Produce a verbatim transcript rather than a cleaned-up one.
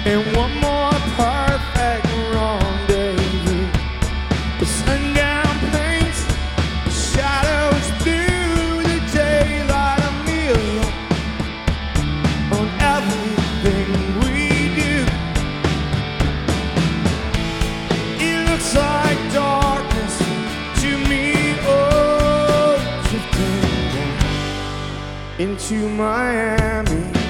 and one more perfect rendezvous. The sundown paints the shadows through the daylight, a million on everything we do. It looks like darkness to me, oh, drifting down into Miami.